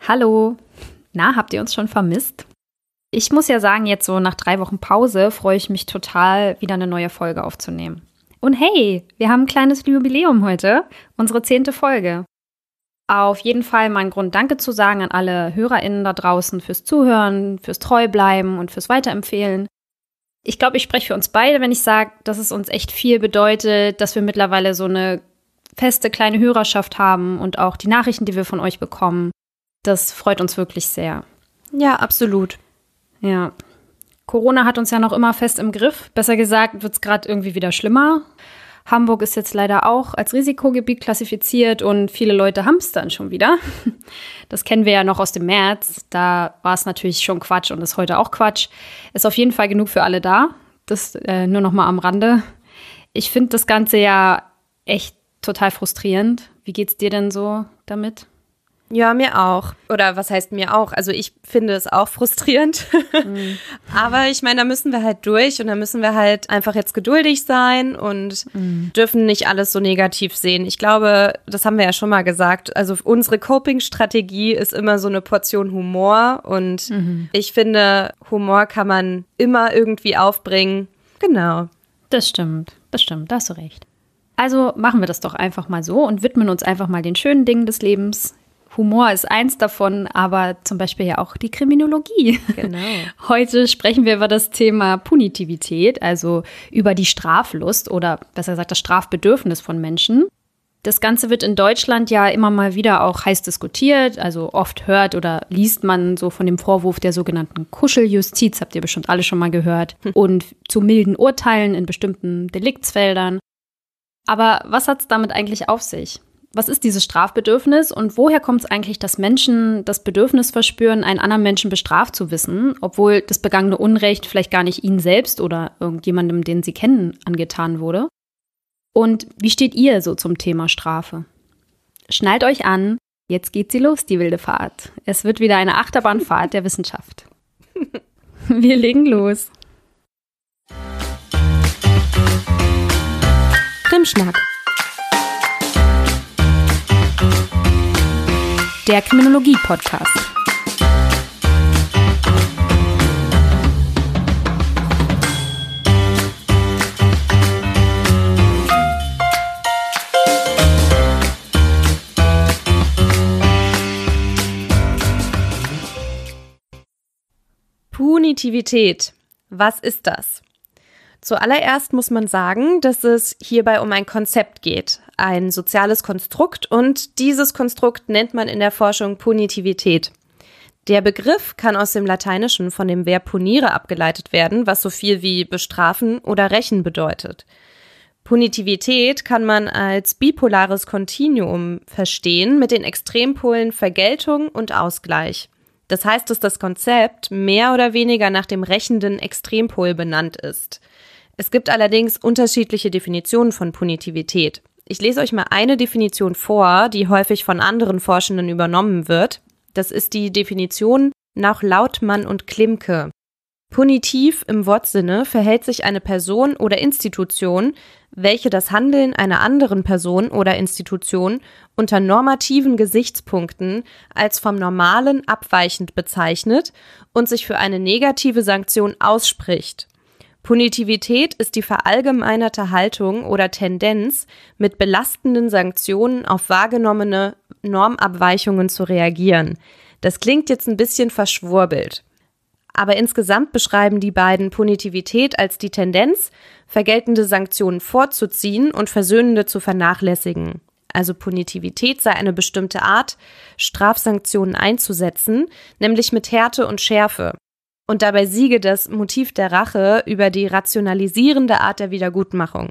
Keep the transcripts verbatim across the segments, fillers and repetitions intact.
Hallo. Na, habt ihr uns schon vermisst? Ich muss ja sagen, jetzt so nach drei Wochen Pause freue ich mich total, wieder eine neue Folge aufzunehmen. Und hey, wir haben ein kleines Jubiläum heute, unsere zehnte Folge. Auf jeden Fall mal ein Grund, Danke zu sagen an alle HörerInnen da draußen fürs Zuhören, fürs Treubleiben und fürs Weiterempfehlen. Ich glaube, ich spreche für uns beide, wenn ich sage, dass es uns echt viel bedeutet, dass wir mittlerweile so eine feste kleine Hörerschaft haben und auch die Nachrichten, die wir von euch bekommen. Das freut uns wirklich sehr. Ja, absolut. Ja. Corona hat uns ja noch immer fest im Griff. Besser gesagt, wird es gerade irgendwie wieder schlimmer. Hamburg ist jetzt leider auch als Risikogebiet klassifiziert und viele Leute hamstern schon wieder. Das kennen wir ja noch aus dem März. Da war es natürlich schon Quatsch und ist heute auch Quatsch. Ist auf jeden Fall genug für alle da. Das äh, nur noch mal am Rande. Ich finde das Ganze ja echt total frustrierend. Wie geht's dir denn so damit? Ja, mir auch. Oder was heißt mir auch? Also ich finde es auch frustrierend. Mhm. Aber ich meine, da müssen wir halt durch und da müssen wir halt einfach jetzt geduldig sein und mhm. dürfen nicht alles so negativ sehen. Ich glaube, das haben wir ja schon mal gesagt. Also unsere Coping-Strategie ist immer so eine Portion Humor und mhm. ich finde, Humor kann man immer irgendwie aufbringen. Genau. Das stimmt, das stimmt, da hast du recht. Also machen wir das doch einfach mal so und widmen uns einfach mal den schönen Dingen des Lebens. Humor ist eins davon, aber zum Beispiel ja auch die Kriminologie. Genau. Heute sprechen wir über das Thema Punitivität, also über die Straflust oder besser gesagt das Strafbedürfnis von Menschen. Das Ganze wird in Deutschland ja immer mal wieder auch heiß diskutiert, also oft hört oder liest man so von dem Vorwurf der sogenannten Kuscheljustiz, habt ihr bestimmt alle schon mal gehört, hm. und zu milden Urteilen in bestimmten Deliktsfeldern. Aber was hat es damit eigentlich auf sich? Was ist dieses Strafbedürfnis und woher kommt es eigentlich, dass Menschen das Bedürfnis verspüren, einen anderen Menschen bestraft zu wissen, obwohl das begangene Unrecht vielleicht gar nicht ihnen selbst oder irgendjemandem, den sie kennen, angetan wurde? Und wie steht ihr so zum Thema Strafe? Schnallt euch an, jetzt geht sie los, die wilde Fahrt. Es wird wieder eine Achterbahnfahrt der Wissenschaft. Wir legen los. Krimschnack. Der Kriminologie-Podcast. Punitivität. Was ist das? Zuallererst muss man sagen, dass es hierbei um ein Konzept geht, ein soziales Konstrukt und dieses Konstrukt nennt man in der Forschung Punitivität. Der Begriff kann aus dem Lateinischen von dem Verb punire abgeleitet werden, was so viel wie bestrafen oder rächen bedeutet. Punitivität kann man als bipolares Kontinuum verstehen mit den Extrempolen Vergeltung und Ausgleich. Das heißt, dass das Konzept mehr oder weniger nach dem rächenden Extrempol benannt ist. Es gibt allerdings unterschiedliche Definitionen von Punitivität. Ich lese euch mal eine Definition vor, die häufig von anderen Forschenden übernommen wird. Das ist die Definition nach Lautmann und Klimke. Punitiv im Wortsinne verhält sich eine Person oder Institution, welche das Handeln einer anderen Person oder Institution unter normativen Gesichtspunkten als vom Normalen abweichend bezeichnet und sich für eine negative Sanktion ausspricht. Punitivität ist die verallgemeinerte Haltung oder Tendenz, mit belastenden Sanktionen auf wahrgenommene Normabweichungen zu reagieren. Das klingt jetzt ein bisschen verschwurbelt. Aber insgesamt beschreiben die beiden Punitivität als die Tendenz, vergeltende Sanktionen vorzuziehen und versöhnende zu vernachlässigen. Also Punitivität sei eine bestimmte Art, Strafsanktionen einzusetzen, nämlich mit Härte und Schärfe. Und dabei siege das Motiv der Rache über die rationalisierende Art der Wiedergutmachung.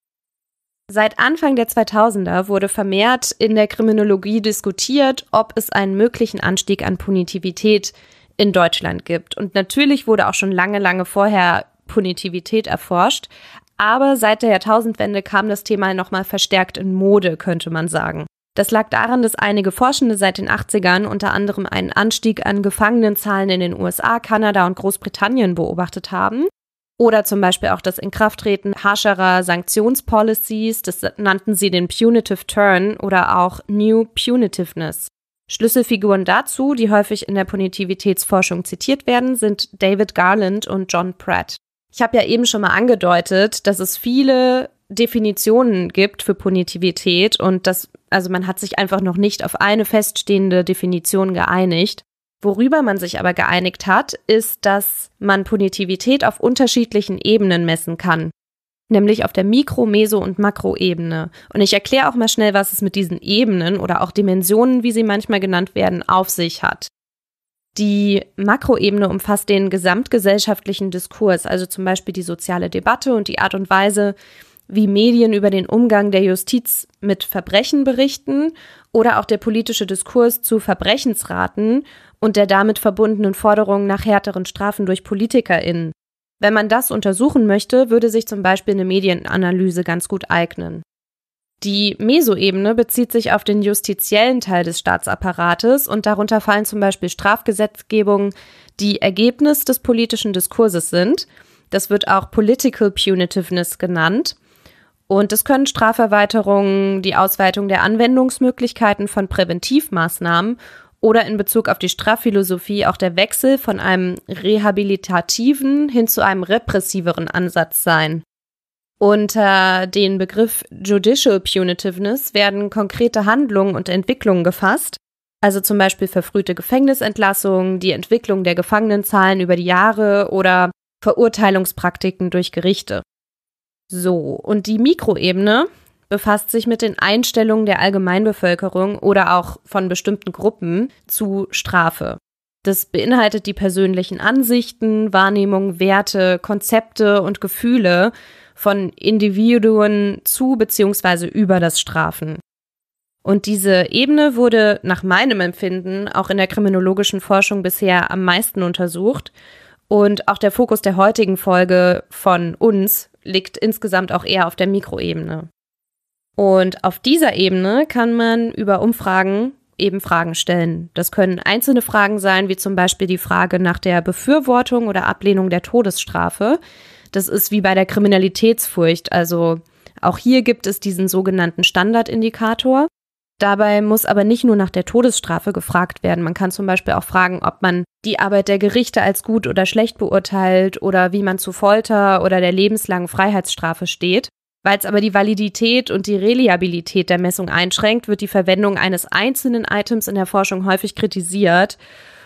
Seit Anfang der zweitausender wurde vermehrt in der Kriminologie diskutiert, ob es einen möglichen Anstieg an Punitivität in Deutschland gibt. Und natürlich wurde auch schon lange, lange vorher Punitivität erforscht. Aber seit der Jahrtausendwende kam das Thema nochmal verstärkt in Mode, könnte man sagen. Das lag daran, dass einige Forschende seit den achtzigern unter anderem einen Anstieg an Gefangenenzahlen in den U S A, Kanada und Großbritannien beobachtet haben. Oder zum Beispiel auch das Inkrafttreten harscherer Sanktionspolicies, das nannten sie den Punitive Turn oder auch New Punitiveness. Schlüsselfiguren dazu, die häufig in der Punitivitätsforschung zitiert werden, sind David Garland und John Pratt. Ich habe ja eben schon mal angedeutet, dass es viele Definitionen gibt für Punitivität und dass, also man hat sich einfach noch nicht auf eine feststehende Definition geeinigt. Worüber man sich aber geeinigt hat, ist, dass man Punitivität auf unterschiedlichen Ebenen messen kann. Nämlich auf der Mikro-, Meso- und Makroebene. Und ich erkläre auch mal schnell, was es mit diesen Ebenen oder auch Dimensionen, wie sie manchmal genannt werden, auf sich hat. Die Makroebene umfasst den gesamtgesellschaftlichen Diskurs, also zum Beispiel die soziale Debatte und die Art und Weise, wie Medien über den Umgang der Justiz mit Verbrechen berichten oder auch der politische Diskurs zu Verbrechensraten und der damit verbundenen Forderungen nach härteren Strafen durch PolitikerInnen. Wenn man das untersuchen möchte, würde sich zum Beispiel eine Medienanalyse ganz gut eignen. Die Mesoebene bezieht sich auf den justiziellen Teil des Staatsapparates und darunter fallen zum Beispiel Strafgesetzgebungen, die Ergebnis des politischen Diskurses sind. Das wird auch Political Punitiveness genannt. Und es können Straferweiterungen, die Ausweitung der Anwendungsmöglichkeiten von Präventivmaßnahmen oder in Bezug auf die Strafphilosophie auch der Wechsel von einem rehabilitativen hin zu einem repressiveren Ansatz sein. Unter den Begriff Judicial Punitiveness werden konkrete Handlungen und Entwicklungen gefasst, also zum Beispiel verfrühte Gefängnisentlassungen, die Entwicklung der Gefangenenzahlen über die Jahre oder Verurteilungspraktiken durch Gerichte. So, und die Mikroebene befasst sich mit den Einstellungen der Allgemeinbevölkerung oder auch von bestimmten Gruppen zu Strafe. Das beinhaltet die persönlichen Ansichten, Wahrnehmungen, Werte, Konzepte und Gefühle von Individuen zu bzw. über das Strafen. Und diese Ebene wurde nach meinem Empfinden auch in der kriminologischen Forschung bisher am meisten untersucht. Und auch der Fokus der heutigen Folge von uns liegt insgesamt auch eher auf der Mikroebene. Und auf dieser Ebene kann man über Umfragen eben Fragen stellen. Das können einzelne Fragen sein, wie zum Beispiel die Frage nach der Befürwortung oder Ablehnung der Todesstrafe. Das ist wie bei der Kriminalitätsfurcht. Also auch hier gibt es diesen sogenannten Standardindikator. Dabei muss aber nicht nur nach der Todesstrafe gefragt werden. Man kann zum Beispiel auch fragen, ob man die Arbeit der Gerichte als gut oder schlecht beurteilt oder wie man zu Folter oder der lebenslangen Freiheitsstrafe steht. Weil es aber die Validität und die Reliabilität der Messung einschränkt, wird die Verwendung eines einzelnen Items in der Forschung häufig kritisiert.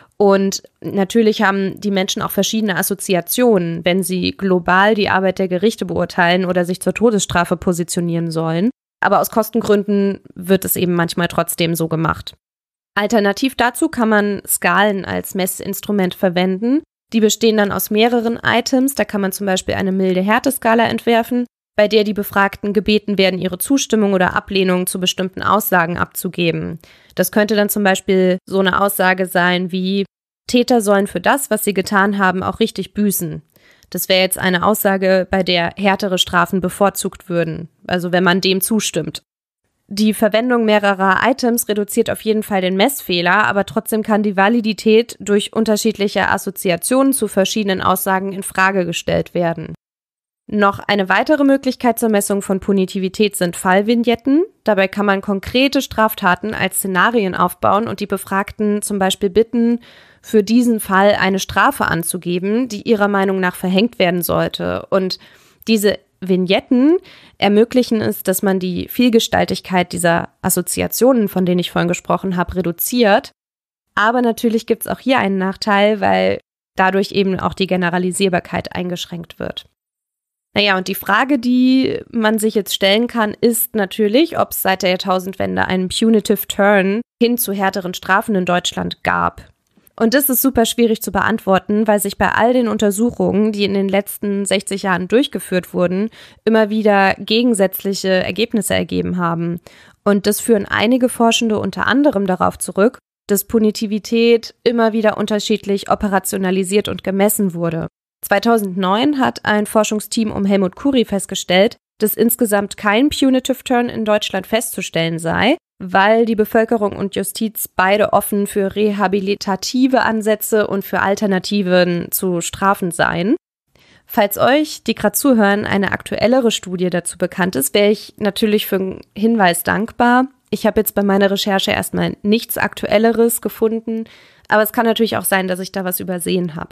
Und natürlich haben die Menschen auch verschiedene Assoziationen, wenn sie global die Arbeit der Gerichte beurteilen oder sich zur Todesstrafe positionieren sollen. Aber aus Kostengründen wird es eben manchmal trotzdem so gemacht. Alternativ dazu kann man Skalen als Messinstrument verwenden. Die bestehen dann aus mehreren Items. Da kann man zum Beispiel eine milde Härteskala entwerfen, bei der die Befragten gebeten werden, ihre Zustimmung oder Ablehnung zu bestimmten Aussagen abzugeben. Das könnte dann zum Beispiel so eine Aussage sein wie: Täter sollen für das, was sie getan haben, auch richtig büßen. Das wäre jetzt eine Aussage, bei der härtere Strafen bevorzugt würden, also wenn man dem zustimmt. Die Verwendung mehrerer Items reduziert auf jeden Fall den Messfehler, aber trotzdem kann die Validität durch unterschiedliche Assoziationen zu verschiedenen Aussagen in Frage gestellt werden. Noch eine weitere Möglichkeit zur Messung von Punitivität sind Fallvignetten. Dabei kann man konkrete Straftaten als Szenarien aufbauen und die Befragten zum Beispiel bitten, für diesen Fall eine Strafe anzugeben, die ihrer Meinung nach verhängt werden sollte. Und diese Vignetten ermöglichen es, dass man die Vielgestaltigkeit dieser Assoziationen, von denen ich vorhin gesprochen habe, reduziert. Aber natürlich gibt es auch hier einen Nachteil, weil dadurch eben auch die Generalisierbarkeit eingeschränkt wird. Naja, und die Frage, die man sich jetzt stellen kann, ist natürlich, ob es seit der Jahrtausendwende einen Punitive Turn hin zu härteren Strafen in Deutschland gab. Und das ist super schwierig zu beantworten, weil sich bei all den Untersuchungen, die in den letzten sechzig Jahren durchgeführt wurden, immer wieder gegensätzliche Ergebnisse ergeben haben. Und das führen einige Forschende unter anderem darauf zurück, dass Punitivität immer wieder unterschiedlich operationalisiert und gemessen wurde. zweitausendneun hat ein Forschungsteam um Helmut Khoury festgestellt, dass insgesamt kein Punitive Turn in Deutschland festzustellen sei, weil die Bevölkerung und Justiz beide offen für rehabilitative Ansätze und für Alternativen zu Strafen seien. Falls euch, die gerade zuhören, eine aktuellere Studie dazu bekannt ist, wäre ich natürlich für einen Hinweis dankbar. Ich habe jetzt bei meiner Recherche erstmal nichts Aktuelleres gefunden, aber es kann natürlich auch sein, dass ich da was übersehen habe.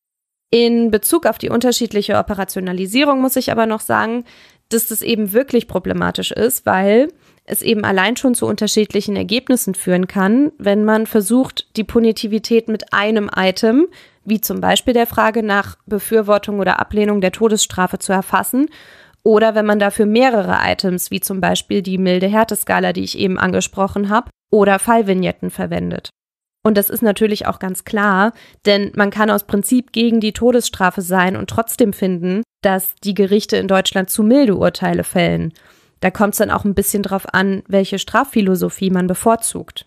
In Bezug auf die unterschiedliche Operationalisierung muss ich aber noch sagen, dass das eben wirklich problematisch ist, weil es eben allein schon zu unterschiedlichen Ergebnissen führen kann, wenn man versucht, die Punitivität mit einem Item, wie zum Beispiel der Frage nach Befürwortung oder Ablehnung der Todesstrafe, zu erfassen, oder wenn man dafür mehrere Items, wie zum Beispiel die milde Härteskala, die ich eben angesprochen habe, oder Fallvignetten verwendet. Und das ist natürlich auch ganz klar, denn man kann aus Prinzip gegen die Todesstrafe sein und trotzdem finden, dass die Gerichte in Deutschland zu milde Urteile fällen. Da kommt es dann auch ein bisschen drauf an, welche Strafphilosophie man bevorzugt.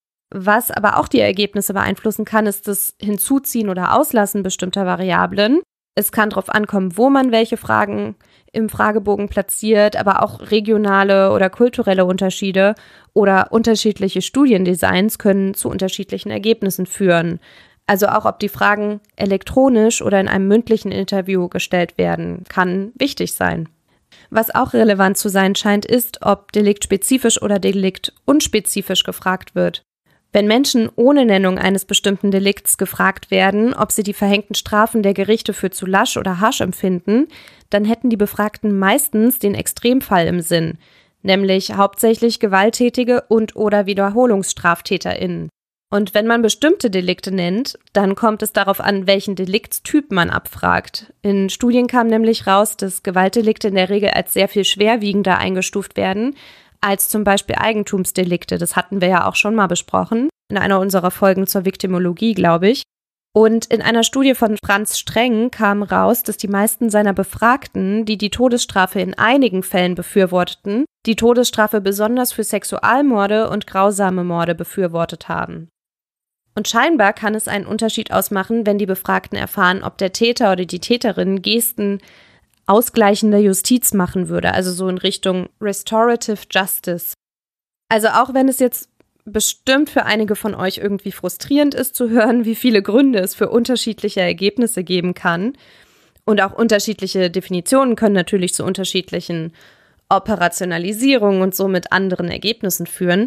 Was aber auch die Ergebnisse beeinflussen kann, ist das Hinzuziehen oder Auslassen bestimmter Variablen. Es kann darauf ankommen, wo man welche Fragen im Fragebogen platziert, aber auch regionale oder kulturelle Unterschiede oder unterschiedliche Studiendesigns können zu unterschiedlichen Ergebnissen führen. Also auch, ob die Fragen elektronisch oder in einem mündlichen Interview gestellt werden, kann wichtig sein. Was auch relevant zu sein scheint, ist, ob deliktspezifisch oder deliktunspezifisch gefragt wird. Wenn Menschen ohne Nennung eines bestimmten Delikts gefragt werden, ob sie die verhängten Strafen der Gerichte für zu lasch oder harsch empfinden, dann hätten die Befragten meistens den Extremfall im Sinn, nämlich hauptsächlich gewalttätige und oder WiederholungsstraftäterInnen. Und wenn man bestimmte Delikte nennt, dann kommt es darauf an, welchen Deliktstyp man abfragt. In Studien kam nämlich raus, dass Gewaltdelikte in der Regel als sehr viel schwerwiegender eingestuft werden, als zum Beispiel Eigentumsdelikte. Das hatten wir ja auch schon mal besprochen, in einer unserer Folgen zur Viktimologie, glaube ich. Und in einer Studie von Franz Streng kam raus, dass die meisten seiner Befragten, die die Todesstrafe in einigen Fällen befürworteten, die Todesstrafe besonders für Sexualmorde und grausame Morde befürwortet haben. Und scheinbar kann es einen Unterschied ausmachen, wenn die Befragten erfahren, ob der Täter oder die Täterin Gesten ausgleichende Justiz machen würde, also so in Richtung Restorative Justice. Also auch wenn es jetzt bestimmt für einige von euch irgendwie frustrierend ist zu hören, wie viele Gründe es für unterschiedliche Ergebnisse geben kann, und auch unterschiedliche Definitionen können natürlich zu unterschiedlichen Operationalisierungen und somit anderen Ergebnissen führen.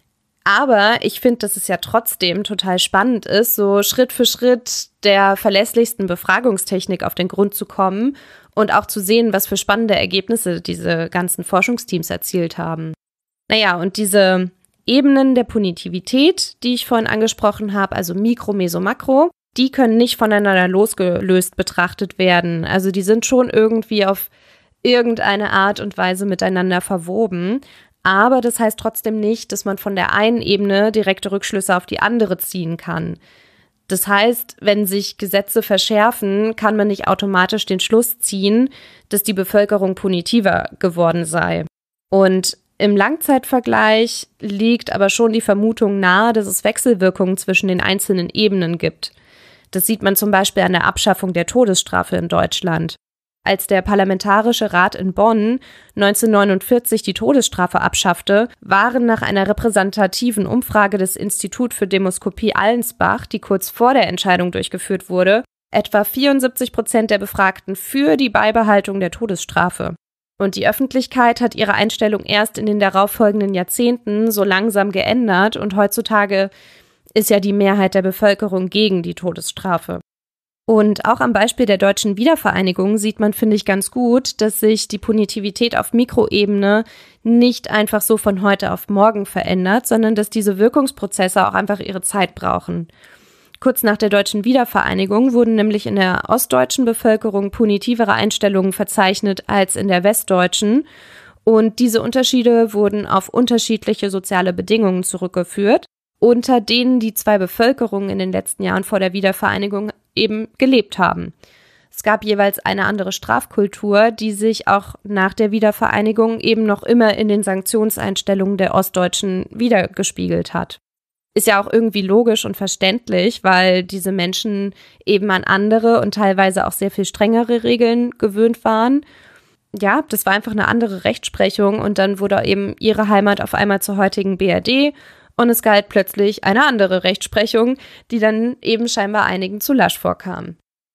Aber ich finde, dass es ja trotzdem total spannend ist, so Schritt für Schritt der verlässlichsten Befragungstechnik auf den Grund zu kommen und auch zu sehen, was für spannende Ergebnisse diese ganzen Forschungsteams erzielt haben. Naja, und diese Ebenen der Punitivität, die ich vorhin angesprochen habe, also Mikro, Meso, Makro, die können nicht voneinander losgelöst betrachtet werden. Also die sind schon irgendwie auf irgendeine Art und Weise miteinander verwoben. Aber das heißt trotzdem nicht, dass man von der einen Ebene direkte Rückschlüsse auf die andere ziehen kann. Das heißt, wenn sich Gesetze verschärfen, kann man nicht automatisch den Schluss ziehen, dass die Bevölkerung punitiver geworden sei. Und im Langzeitvergleich liegt aber schon die Vermutung nahe, dass es Wechselwirkungen zwischen den einzelnen Ebenen gibt. Das sieht man zum Beispiel an der Abschaffung der Todesstrafe in Deutschland. Als der Parlamentarische Rat in Bonn neunzehnhundertneunundvierzig die Todesstrafe abschaffte, waren nach einer repräsentativen Umfrage des Institut für Demoskopie Allensbach, die kurz vor der Entscheidung durchgeführt wurde, etwa vierundsiebzig Prozent der Befragten für die Beibehaltung der Todesstrafe. Und die Öffentlichkeit hat ihre Einstellung erst in den darauffolgenden Jahrzehnten so langsam geändert und heutzutage ist ja die Mehrheit der Bevölkerung gegen die Todesstrafe. Und auch am Beispiel der deutschen Wiedervereinigung sieht man, finde ich, ganz gut, dass sich die Punitivität auf Mikroebene nicht einfach so von heute auf morgen verändert, sondern dass diese Wirkungsprozesse auch einfach ihre Zeit brauchen. Kurz nach der deutschen Wiedervereinigung wurden nämlich in der ostdeutschen Bevölkerung punitivere Einstellungen verzeichnet als in der westdeutschen. Und diese Unterschiede wurden auf unterschiedliche soziale Bedingungen zurückgeführt, unter denen die zwei Bevölkerungen in den letzten Jahren vor der Wiedervereinigung eben gelebt haben. Es gab jeweils eine andere Strafkultur, die sich auch nach der Wiedervereinigung eben noch immer in den Sanktionseinstellungen der Ostdeutschen wiedergespiegelt hat. Ist ja auch irgendwie logisch und verständlich, weil diese Menschen eben an andere und teilweise auch sehr viel strengere Regeln gewöhnt waren. Ja, das war einfach eine andere Rechtsprechung und dann wurde eben ihre Heimat auf einmal zur heutigen B R D und es galt plötzlich eine andere Rechtsprechung, die dann eben scheinbar einigen zu lasch vorkam.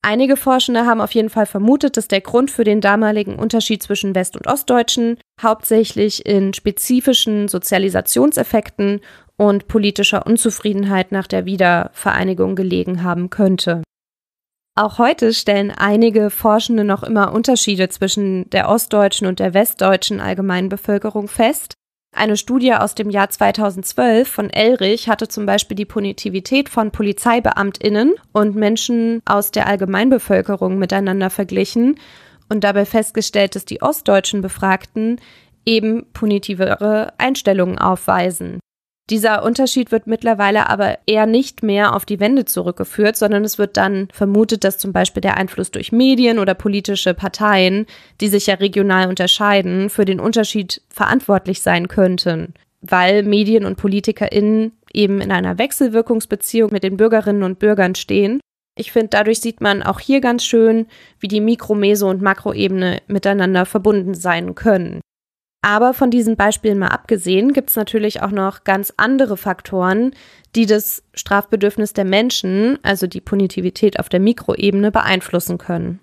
Einige Forschende haben auf jeden Fall vermutet, dass der Grund für den damaligen Unterschied zwischen West- und Ostdeutschen hauptsächlich in spezifischen Sozialisationseffekten und politischer Unzufriedenheit nach der Wiedervereinigung gelegen haben könnte. Auch heute stellen einige Forschende noch immer Unterschiede zwischen der ostdeutschen und der westdeutschen Allgemeinbevölkerung fest. Eine Studie aus dem Jahr zweitausendzwölf von Elrich hatte zum Beispiel die Punitivität von PolizeibeamtInnen und Menschen aus der Allgemeinbevölkerung miteinander verglichen und dabei festgestellt, dass die ostdeutschen Befragten eben punitivere Einstellungen aufweisen. Dieser Unterschied wird mittlerweile aber eher nicht mehr auf die Wende zurückgeführt, sondern es wird dann vermutet, dass zum Beispiel der Einfluss durch Medien oder politische Parteien, die sich ja regional unterscheiden, für den Unterschied verantwortlich sein könnten, weil Medien und PolitikerInnen eben in einer Wechselwirkungsbeziehung mit den Bürgerinnen und Bürgern stehen. Ich finde, dadurch sieht man auch hier ganz schön, wie die Mikro-, Meso- und Makroebene miteinander verbunden sein können. Aber von diesen Beispielen mal abgesehen, gibt es natürlich auch noch ganz andere Faktoren, die das Strafbedürfnis der Menschen, also die Punitivität auf der Mikroebene, beeinflussen können.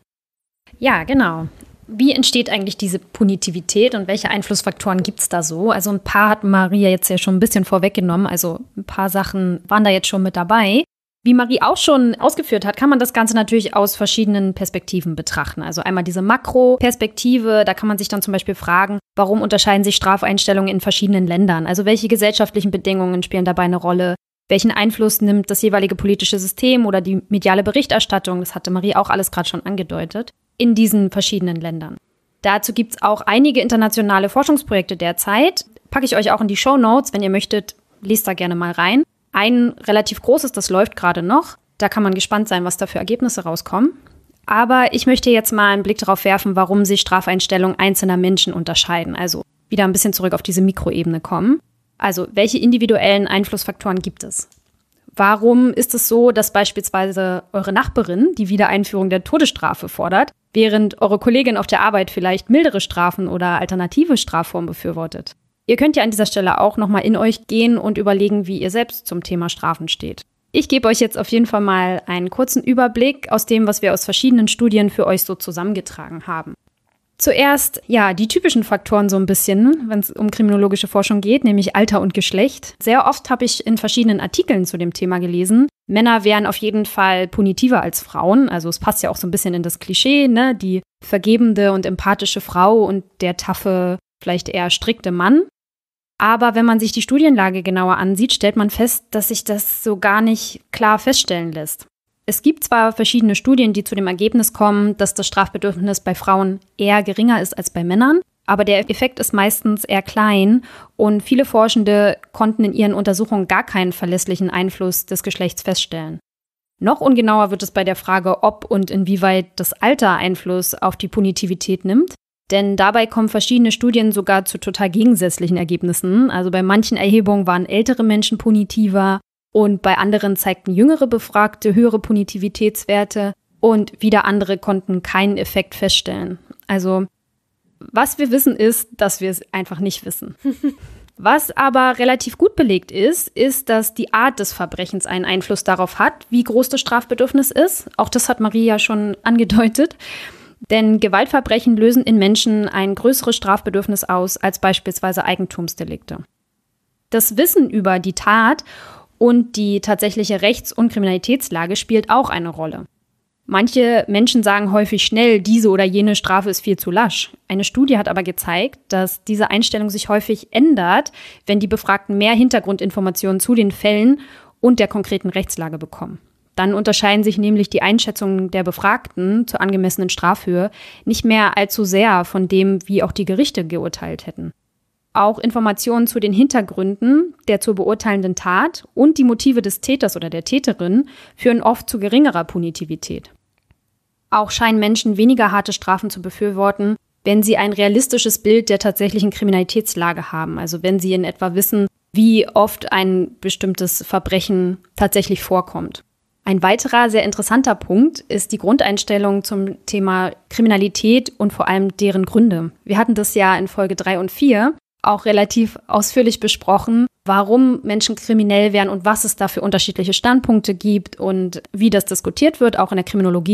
Ja, genau. Wie entsteht eigentlich diese Punitivität und welche Einflussfaktoren gibt es da so? Also ein paar hat Maria jetzt ja schon ein bisschen vorweggenommen, also ein paar Sachen waren da jetzt schon mit dabei. Wie Marie auch schon ausgeführt hat, kann man das Ganze natürlich aus verschiedenen Perspektiven betrachten. Also einmal diese Makroperspektive, da kann man sich dann zum Beispiel fragen, warum unterscheiden sich Strafeinstellungen in verschiedenen Ländern? Also welche gesellschaftlichen Bedingungen spielen dabei eine Rolle? Welchen Einfluss nimmt das jeweilige politische System oder die mediale Berichterstattung, das hatte Marie auch alles gerade schon angedeutet, in diesen verschiedenen Ländern? Dazu gibt es auch einige internationale Forschungsprojekte derzeit. Packe ich euch auch in die Shownotes, wenn ihr möchtet, lest da gerne mal rein. Ein relativ großes, das läuft gerade noch. Da kann man gespannt sein, was da für Ergebnisse rauskommen. Aber ich möchte jetzt mal einen Blick darauf werfen, warum sich Strafeinstellungen einzelner Menschen unterscheiden. Also wieder ein bisschen zurück auf diese Mikroebene kommen. Also welche individuellen Einflussfaktoren gibt es? Warum ist es so, dass beispielsweise eure Nachbarin die Wiedereinführung der Todesstrafe fordert, während eure Kollegin auf der Arbeit vielleicht mildere Strafen oder alternative Strafformen befürwortet? Ihr könnt ja an dieser Stelle auch nochmal in euch gehen und überlegen, wie ihr selbst zum Thema Strafen steht. Ich gebe euch jetzt auf jeden Fall mal einen kurzen Überblick aus dem, was wir aus verschiedenen Studien für euch so zusammengetragen haben. Zuerst, ja, die typischen Faktoren so ein bisschen, wenn es um kriminologische Forschung geht, nämlich Alter und Geschlecht. Sehr oft habe ich in verschiedenen Artikeln zu dem Thema gelesen, Männer wären auf jeden Fall punitiver als Frauen. Also es passt ja auch so ein bisschen in das Klischee, ne? Die vergebende und empathische Frau und der taffe, vielleicht eher strikte Mann. Aber wenn man sich die Studienlage genauer ansieht, stellt man fest, dass sich das so gar nicht klar feststellen lässt. Es gibt zwar verschiedene Studien, die zu dem Ergebnis kommen, dass das Strafbedürfnis bei Frauen eher geringer ist als bei Männern, aber der Effekt ist meistens eher klein und viele Forschende konnten in ihren Untersuchungen gar keinen verlässlichen Einfluss des Geschlechts feststellen. Noch ungenauer wird es bei der Frage, ob und inwieweit das Alter Einfluss auf die Punitivität nimmt. Denn dabei kommen verschiedene Studien sogar zu total gegensätzlichen Ergebnissen. Also bei manchen Erhebungen waren ältere Menschen punitiver und bei anderen zeigten jüngere Befragte höhere Punitivitätswerte und wieder andere konnten keinen Effekt feststellen. Also was wir wissen ist, dass wir es einfach nicht wissen. Was aber relativ gut belegt ist, ist, dass die Art des Verbrechens einen Einfluss darauf hat, wie groß das Strafbedürfnis ist. Auch das hat Maria schon angedeutet. Denn Gewaltverbrechen lösen in Menschen ein größeres Strafbedürfnis aus als beispielsweise Eigentumsdelikte. Das Wissen über die Tat und die tatsächliche Rechts- und Kriminalitätslage spielt auch eine Rolle. Manche Menschen sagen häufig schnell, diese oder jene Strafe ist viel zu lasch. Eine Studie hat aber gezeigt, dass diese Einstellung sich häufig ändert, wenn die Befragten mehr Hintergrundinformationen zu den Fällen und der konkreten Rechtslage bekommen. Dann unterscheiden sich nämlich die Einschätzungen der Befragten zur angemessenen Strafhöhe nicht mehr allzu sehr von dem, wie auch die Gerichte geurteilt hätten. Auch Informationen zu den Hintergründen der zu beurteilenden Tat und die Motive des Täters oder der Täterin führen oft zu geringerer Punitivität. Auch scheinen Menschen weniger harte Strafen zu befürworten, wenn sie ein realistisches Bild der tatsächlichen Kriminalitätslage haben, also wenn sie in etwa wissen, wie oft ein bestimmtes Verbrechen tatsächlich vorkommt. Ein weiterer sehr interessanter Punkt ist die Grundeinstellung zum Thema Kriminalität und vor allem deren Gründe. Wir hatten das ja in Folge drei und vier auch relativ ausführlich besprochen, warum Menschen kriminell werden und was es da für unterschiedliche Standpunkte gibt und wie das diskutiert wird, auch in der Kriminologie.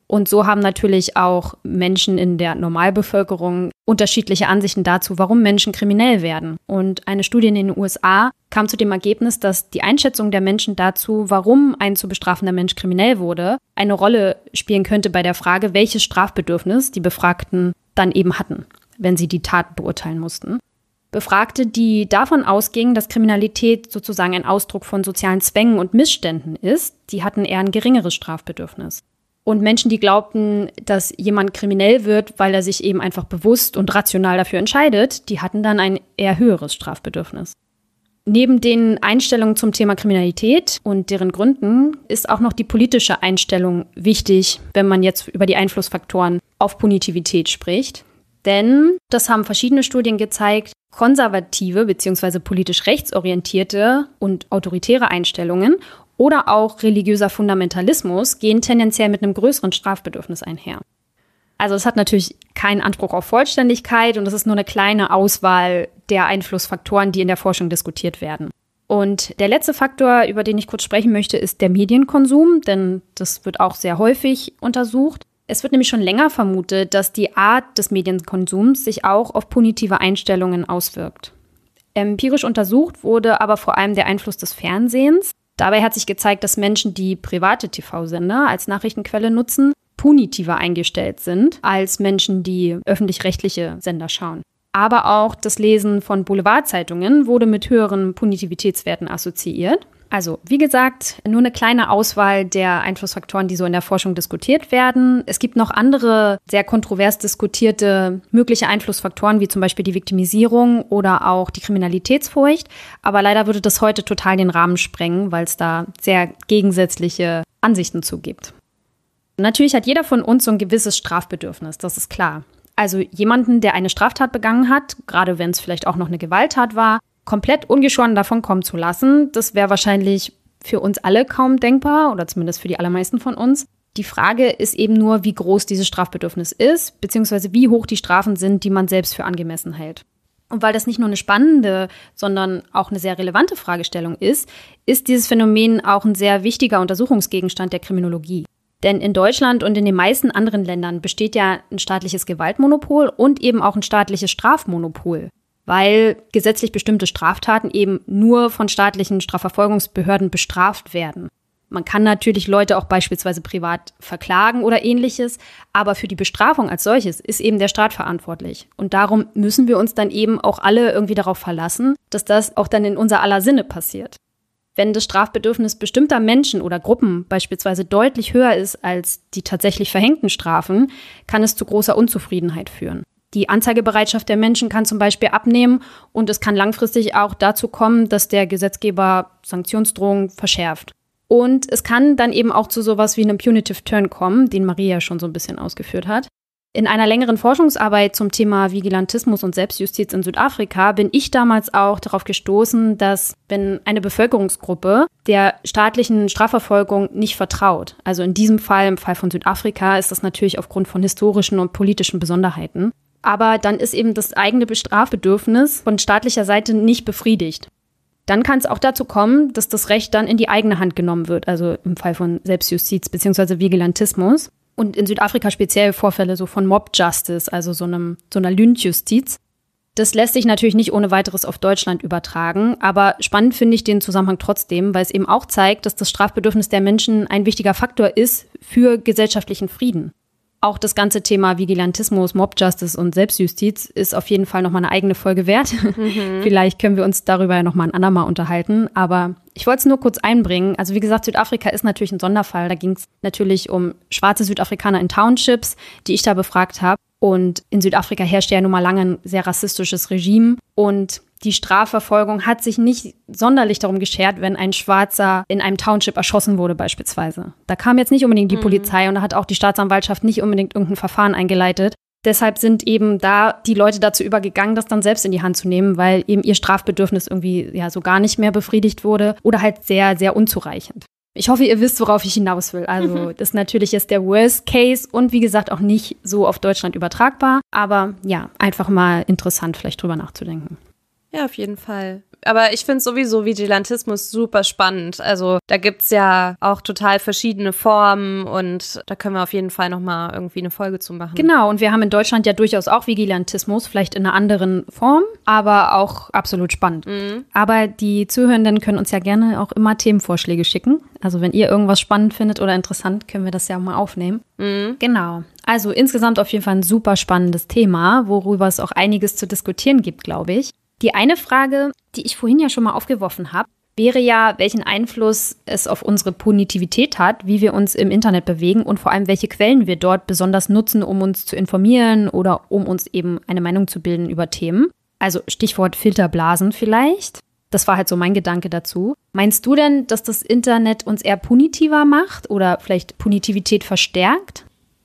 Und so haben natürlich auch Menschen in der Normalbevölkerung unterschiedliche Ansichten dazu, warum Menschen kriminell werden. Und eine Studie in den U S A kam zu dem Ergebnis, dass die Einschätzung der Menschen dazu, warum ein zu bestrafender Mensch kriminell wurde, eine Rolle spielen könnte bei der Frage, welches Strafbedürfnis die Befragten dann eben hatten, wenn sie die Tat beurteilen mussten. Befragte, die davon ausgingen, dass Kriminalität sozusagen ein Ausdruck von sozialen Zwängen und Missständen ist, die hatten eher ein geringeres Strafbedürfnis. Und Menschen, die glaubten, dass jemand kriminell wird, weil er sich eben einfach bewusst und rational dafür entscheidet, die hatten dann ein eher höheres Strafbedürfnis. Neben den Einstellungen zum Thema Kriminalität und deren Gründen ist auch noch die politische Einstellung wichtig, wenn man jetzt über die Einflussfaktoren auf Punitivität spricht. Denn, das haben verschiedene Studien gezeigt, konservative bzw. politisch rechtsorientierte und autoritäre Einstellungen oder auch religiöser Fundamentalismus gehen tendenziell mit einem größeren Strafbedürfnis einher. Also es hat natürlich keinen Anspruch auf Vollständigkeit und es ist nur eine kleine Auswahl der Einflussfaktoren, die in der Forschung diskutiert werden. Und der letzte Faktor, über den ich kurz sprechen möchte, ist der Medienkonsum, denn das wird auch sehr häufig untersucht. Es wird nämlich schon länger vermutet, dass die Art des Medienkonsums sich auch auf punitive Einstellungen auswirkt. Empirisch untersucht wurde aber vor allem der Einfluss des Fernsehens. Dabei hat sich gezeigt, dass Menschen, die private T V-Sender als Nachrichtenquelle nutzen, punitiver eingestellt sind als Menschen, die öffentlich-rechtliche Sender schauen. Aber auch das Lesen von Boulevardzeitungen wurde mit höheren Punitivitätswerten assoziiert. Also, wie gesagt, nur eine kleine Auswahl der Einflussfaktoren, die so in der Forschung diskutiert werden. Es gibt noch andere sehr kontrovers diskutierte mögliche Einflussfaktoren, wie zum Beispiel die Viktimisierung oder auch die Kriminalitätsfurcht. Aber leider würde das heute total den Rahmen sprengen, weil es da sehr gegensätzliche Ansichten zu gibt. Natürlich hat jeder von uns so ein gewisses Strafbedürfnis, das ist klar. Also jemanden, der eine Straftat begangen hat, gerade wenn es vielleicht auch noch eine Gewalttat war, komplett ungeschoren davon kommen zu lassen, das wäre wahrscheinlich für uns alle kaum denkbar oder zumindest für die allermeisten von uns. Die Frage ist eben nur, wie groß dieses Strafbedürfnis ist, beziehungsweise wie hoch die Strafen sind, die man selbst für angemessen hält. Und weil das nicht nur eine spannende, sondern auch eine sehr relevante Fragestellung ist, ist dieses Phänomen auch ein sehr wichtiger Untersuchungsgegenstand der Kriminologie. Denn in Deutschland und in den meisten anderen Ländern besteht ja ein staatliches Gewaltmonopol und eben auch ein staatliches Strafmonopol, weil gesetzlich bestimmte Straftaten eben nur von staatlichen Strafverfolgungsbehörden bestraft werden. Man kann natürlich Leute auch beispielsweise privat verklagen oder ähnliches, aber für die Bestrafung als solches ist eben der Staat verantwortlich. Und darum müssen wir uns dann eben auch alle irgendwie darauf verlassen, dass das auch dann in unser aller Sinne passiert. Wenn das Strafbedürfnis bestimmter Menschen oder Gruppen beispielsweise deutlich höher ist als die tatsächlich verhängten Strafen, kann es zu großer Unzufriedenheit führen. Die Anzeigebereitschaft der Menschen kann zum Beispiel abnehmen und es kann langfristig auch dazu kommen, dass der Gesetzgeber Sanktionsdrohungen verschärft. Und es kann dann eben auch zu sowas wie einem Punitive Turn kommen, den Maria schon so ein bisschen ausgeführt hat. In einer längeren Forschungsarbeit zum Thema Vigilantismus und Selbstjustiz in Südafrika bin ich damals auch darauf gestoßen, dass wenn eine Bevölkerungsgruppe der staatlichen Strafverfolgung nicht vertraut, also in diesem Fall, im Fall von Südafrika, ist das natürlich aufgrund von historischen und politischen Besonderheiten, aber dann ist eben das eigene Strafbedürfnis von staatlicher Seite nicht befriedigt. Dann kann es auch dazu kommen, dass das Recht dann in die eigene Hand genommen wird, also im Fall von Selbstjustiz bzw. Vigilantismus. Und in Südafrika speziell Vorfälle so von Mob Justice, also so, einem, so einer Lynchjustiz. Das lässt sich natürlich nicht ohne weiteres auf Deutschland übertragen, aber spannend finde ich den Zusammenhang trotzdem, weil es eben auch zeigt, dass das Strafbedürfnis der Menschen ein wichtiger Faktor ist für gesellschaftlichen Frieden. Auch das ganze Thema Vigilantismus, Mob Justice und Selbstjustiz ist auf jeden Fall nochmal eine eigene Folge wert. Mhm. Vielleicht können wir uns darüber ja nochmal ein andermal unterhalten. Aber ich wollte es nur kurz einbringen. Also wie gesagt, Südafrika ist natürlich ein Sonderfall. Da ging es natürlich um schwarze Südafrikaner in Townships, die ich da befragt habe. Und in Südafrika herrscht ja nun mal lange ein sehr rassistisches Regime. Und die Strafverfolgung hat sich nicht sonderlich darum geschert, wenn ein Schwarzer in einem Township erschossen wurde beispielsweise. Da kam jetzt nicht unbedingt die mhm. Polizei und da hat auch die Staatsanwaltschaft nicht unbedingt irgendein Verfahren eingeleitet. Deshalb sind eben da die Leute dazu übergegangen, das dann selbst in die Hand zu nehmen, weil eben ihr Strafbedürfnis irgendwie ja so gar nicht mehr befriedigt wurde oder halt sehr, sehr unzureichend. Ich hoffe, ihr wisst, worauf ich hinaus will. Also das natürlich ist der Worst Case und wie gesagt auch nicht so auf Deutschland übertragbar. Aber ja, einfach mal interessant, vielleicht drüber nachzudenken. Ja, auf jeden Fall. aber ich finde sowieso Vigilantismus super spannend. Also da gibt's ja auch total verschiedene Formen und da können wir auf jeden Fall nochmal irgendwie eine Folge zu machen. Genau, und wir haben in Deutschland ja durchaus auch Vigilantismus, vielleicht in einer anderen Form, aber auch absolut spannend. Mhm. Aber die Zuhörenden können uns ja gerne auch immer Themenvorschläge schicken. Also wenn ihr irgendwas spannend findet oder interessant, können wir das ja mal aufnehmen. Mhm. Genau. Also insgesamt auf jeden Fall ein super spannendes Thema, worüber es auch einiges zu diskutieren gibt, glaube ich. Die eine Frage, die ich vorhin ja schon mal aufgeworfen habe, wäre ja, welchen Einfluss es auf unsere Punitivität hat, wie wir uns im Internet bewegen und vor allem, welche Quellen wir dort besonders nutzen, um uns zu informieren oder um uns eben eine Meinung zu bilden über Themen. Also Stichwort Filterblasen vielleicht. Das war halt so mein Gedanke dazu. Meinst du denn, dass das Internet uns eher punitiver macht oder vielleicht Punitivität verstärkt?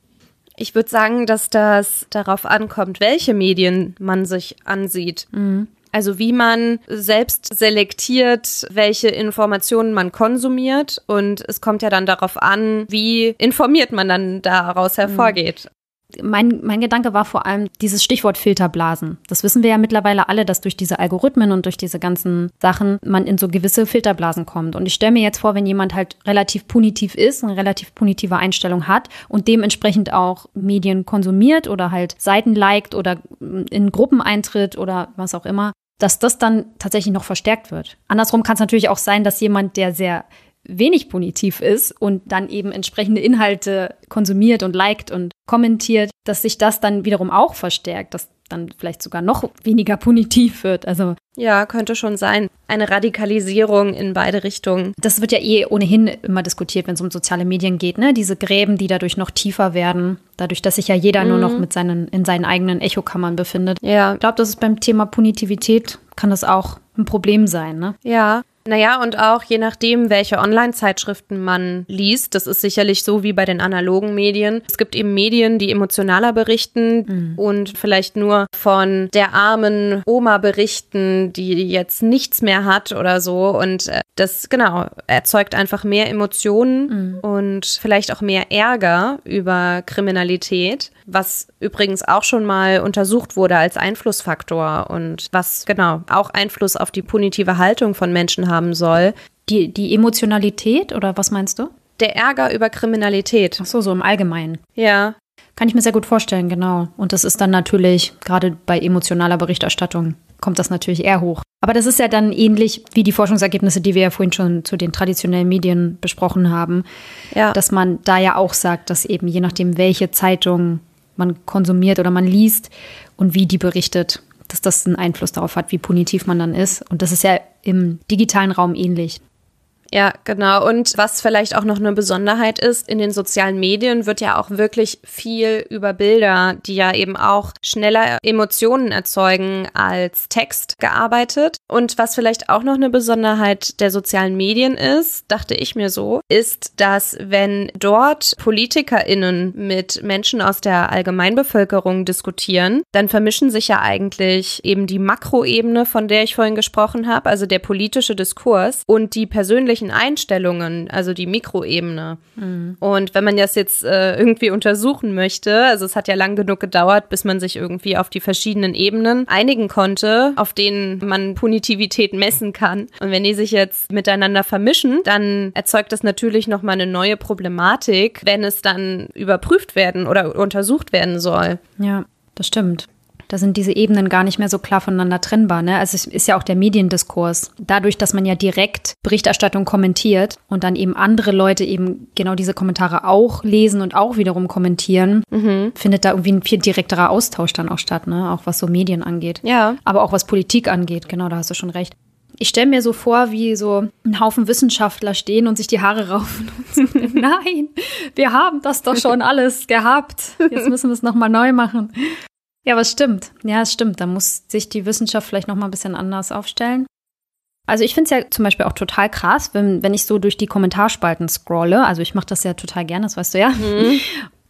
Ich würde sagen, dass das darauf ankommt, welche Medien man sich ansieht. Mhm. Also wie man selbst selektiert, welche Informationen man konsumiert. Und es kommt ja dann darauf an, wie informiert man dann daraus hervorgeht. Mein, mein Gedanke war vor allem dieses Stichwort Filterblasen. Das wissen wir ja mittlerweile alle, dass durch diese Algorithmen und durch diese ganzen Sachen man in so gewisse Filterblasen kommt. Und ich stelle mir jetzt vor, wenn jemand halt relativ punitiv ist, eine relativ punitive Einstellung hat und dementsprechend auch Medien konsumiert oder halt Seiten liked oder in Gruppen eintritt oder was auch immer, dass das dann tatsächlich noch verstärkt wird. Andersrum kann es natürlich auch sein, dass jemand, der sehr wenig punitiv ist und dann eben entsprechende Inhalte konsumiert und liked und kommentiert, dass sich das dann wiederum auch verstärkt, dass dann vielleicht sogar noch weniger punitiv wird. Also ja, könnte schon sein. Eine Radikalisierung in beide Richtungen. Das wird ja eh ohnehin immer diskutiert, wenn es um soziale Medien geht, ne? Diese Gräben, die dadurch noch tiefer werden, dadurch, dass sich ja jeder mhm. nur noch mit seinen, in seinen eigenen Echokammern befindet. Ja. Ich glaube, das ist beim Thema Punitivität, kann das auch ein Problem sein, ne? Ja. Naja, und auch je nachdem, welche Online-Zeitschriften man liest, das ist sicherlich so wie bei den analogen Medien. Es gibt eben Medien, die emotionaler berichten mhm. und vielleicht nur von der armen Oma berichten, die jetzt nichts mehr hat oder so. Und das, genau, erzeugt einfach mehr Emotionen mhm. und vielleicht auch mehr Ärger über Kriminalität, was übrigens auch schon mal untersucht wurde als Einflussfaktor und was, genau, auch Einfluss auf die punitive Haltung von Menschen haben soll. Die, die Emotionalität oder was meinst du? Der Ärger über Kriminalität. Ach so, so im Allgemeinen. Ja. Kann ich mir sehr gut vorstellen, genau. Und das ist dann natürlich, gerade bei emotionaler Berichterstattung, kommt das natürlich eher hoch. Aber das ist ja dann ähnlich wie die Forschungsergebnisse, die wir ja vorhin schon zu den traditionellen Medien besprochen haben. Ja. Dass man da ja auch sagt, dass eben je nachdem, welche Zeitung man konsumiert oder man liest und wie die berichtet, dass das einen Einfluss darauf hat, wie punitiv man dann ist. Und das ist ja im digitalen Raum ähnlich. Ja, genau. Und was vielleicht auch noch eine Besonderheit ist, in den sozialen Medien wird ja auch wirklich viel über Bilder, die ja eben auch schneller Emotionen erzeugen als Text, gearbeitet. Und was vielleicht auch noch eine Besonderheit der sozialen Medien ist, dachte ich mir so, ist, dass wenn dort PolitikerInnen mit Menschen aus der Allgemeinbevölkerung diskutieren, dann vermischen sich ja eigentlich eben die Makroebene, von der ich vorhin gesprochen habe, also der politische Diskurs und die persönlichen Einstellungen, also die Mikroebene. Mhm. Und wenn man das jetzt äh, irgendwie untersuchen möchte, also es hat ja lang genug gedauert, bis man sich irgendwie auf die verschiedenen Ebenen einigen konnte, auf denen man Punitivität messen kann. Und wenn die sich jetzt miteinander vermischen, dann erzeugt das natürlich nochmal eine neue Problematik, wenn es dann überprüft werden oder untersucht werden soll. Ja, das stimmt. Da sind diese Ebenen gar nicht mehr so klar voneinander trennbar, ne? Also es ist ja auch der Mediendiskurs. Dadurch, dass man ja direkt Berichterstattung kommentiert und dann eben andere Leute eben genau diese Kommentare auch lesen und auch wiederum kommentieren, mhm. findet da irgendwie ein viel direkterer Austausch dann auch statt, ne? Auch was so Medien angeht. Ja. Aber auch was Politik angeht, genau, da hast du schon recht. Ich stelle mir so vor, wie so ein Haufen Wissenschaftler stehen und sich die Haare raufen und so, nein, wir haben das doch schon alles gehabt. Jetzt müssen wir es nochmal neu machen. Ja, was stimmt. Ja, es stimmt. Da muss sich die Wissenschaft vielleicht noch mal ein bisschen anders aufstellen. Also ich finde es ja zum Beispiel auch total krass, wenn, wenn ich so durch die Kommentarspalten scrolle. Also ich mache das ja total gerne, das weißt du ja. Mhm.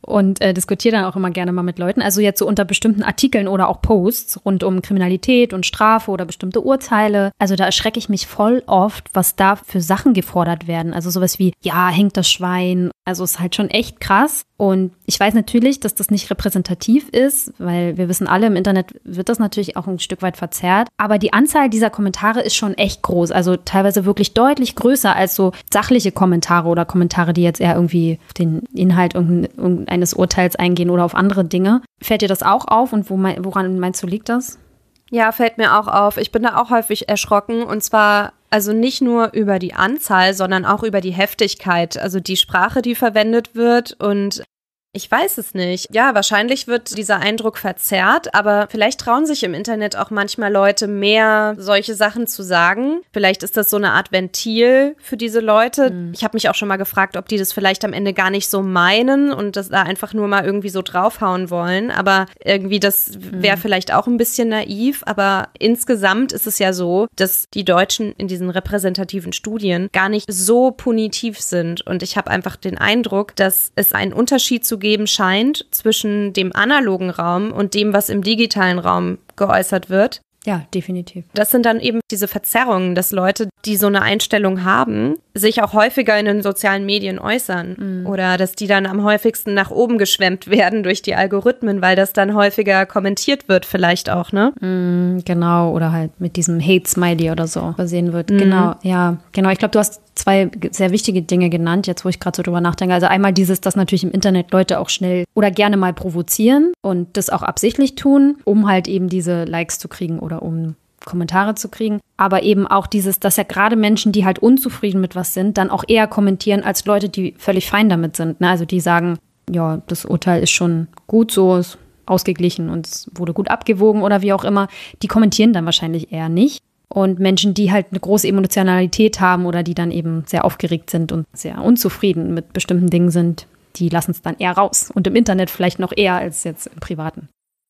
und äh, diskutiere dann auch immer gerne mal mit Leuten. Also jetzt so unter bestimmten Artikeln oder auch Posts rund um Kriminalität und Strafe oder bestimmte Urteile. Also da erschrecke ich mich voll oft, was da für Sachen gefordert werden. Also sowas wie, ja, hängt das Schwein. Also ist halt schon echt krass. Und ich weiß natürlich, dass das nicht repräsentativ ist, weil wir wissen alle, im Internet wird das natürlich auch ein Stück weit verzerrt. Aber die Anzahl dieser Kommentare ist schon echt groß. Also teilweise wirklich deutlich größer als so sachliche Kommentare oder Kommentare, die jetzt eher irgendwie auf den Inhalt irgendeines Urteils eingehen oder auf andere Dinge. Fällt dir das auch auf und wo, woran meinst du, liegt das? Ja, fällt mir auch auf. Ich bin da auch häufig erschrocken und zwar also nicht nur über die Anzahl, sondern auch über die Heftigkeit, also die Sprache, die verwendet wird und ich weiß es nicht. Ja, wahrscheinlich wird dieser Eindruck verzerrt, aber vielleicht trauen sich im Internet auch manchmal Leute mehr, solche Sachen zu sagen. Vielleicht ist das so eine Art Ventil für diese Leute. Mhm. Ich habe mich auch schon mal gefragt, ob die das vielleicht am Ende gar nicht so meinen und das da einfach nur mal irgendwie so draufhauen wollen. Aber irgendwie, das wäre mhm. vielleicht auch ein bisschen naiv. Aber insgesamt ist es ja so, dass die Deutschen in diesen repräsentativen Studien gar nicht so punitiv sind. Und ich habe einfach den Eindruck, dass es einen Unterschied zu geben scheint zwischen dem analogen Raum und dem, was im digitalen Raum geäußert wird. Ja, definitiv. Das sind dann eben diese Verzerrungen, dass Leute, die so eine Einstellung haben, sich auch häufiger in den sozialen Medien äußern. Mhm. Oder dass die dann am häufigsten nach oben geschwemmt werden durch die Algorithmen, weil das dann häufiger kommentiert wird vielleicht auch, ne? Mhm, genau, oder halt mit diesem Hate-Smiley oder so versehen wird. Mhm. Genau, ja, genau. Ich glaube, du hast zwei sehr wichtige Dinge genannt, jetzt wo ich gerade so drüber nachdenke. Also einmal dieses, dass natürlich im Internet Leute auch schnell oder gerne mal provozieren und das auch absichtlich tun, um halt eben diese Likes zu kriegen oder um Kommentare zu kriegen. Aber eben auch dieses, dass ja gerade Menschen, die halt unzufrieden mit was sind, dann auch eher kommentieren als Leute, die völlig fein damit sind. Ne? Also die sagen, ja, das Urteil ist schon gut so, ist ausgeglichen und es wurde gut abgewogen oder wie auch immer. Die kommentieren dann wahrscheinlich eher nicht. Und Menschen, die halt eine große Emotionalität haben oder die dann eben sehr aufgeregt sind und sehr unzufrieden mit bestimmten Dingen sind, die lassen es dann eher raus. Und im Internet vielleicht noch eher als jetzt im Privaten.